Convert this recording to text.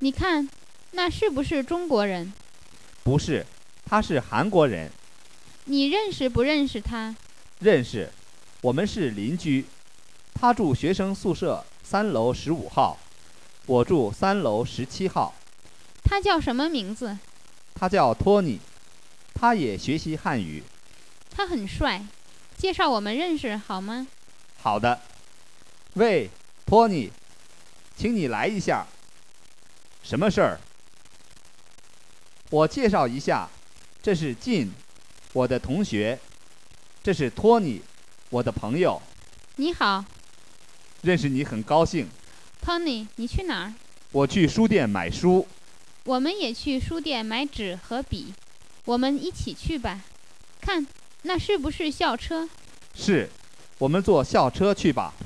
你看，那是不是中国人？ 不是，他是韩国人。 你认识不认识他？ 认识，我们是邻居。他住学生宿舍3楼15号，我住3楼17号。 他叫什么名字？ 他叫托尼，他也学习汉语。 他很帅，介绍我们认识好吗？ 好的。喂，托尼，请你来一下。什么事儿？我介绍一下，这是进，我的同学，这是托尼，我的朋友。 你好认识你很高兴。 ，Tony，你去哪儿？ 我去书店买书。 我们也去书店买纸和笔，我们一起去吧。看，那是不是校车？ 是，我们坐校车去吧。